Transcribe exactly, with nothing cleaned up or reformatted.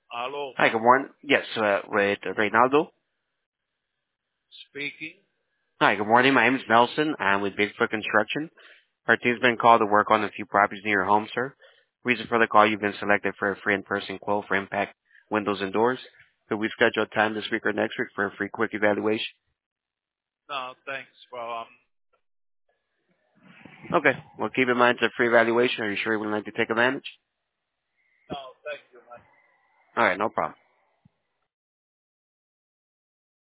Hello, Hi, good morning. Yes, uh, with Reynaldo. speaking. Hi, good morning. My name is Nelson. I'm with Bigfoot Construction. Our team's been called to work on a few properties near your home, sir. Reason for the call, you've been selected for a free in-person quote for impact windows and doors. Could we schedule a time this week or next week for a free quick evaluation? No, thanks. Well, um, Okay. Well, keep in mind it's a free evaluation. Are you sure you would like to take advantage? no, thank you, man. All right, no problem.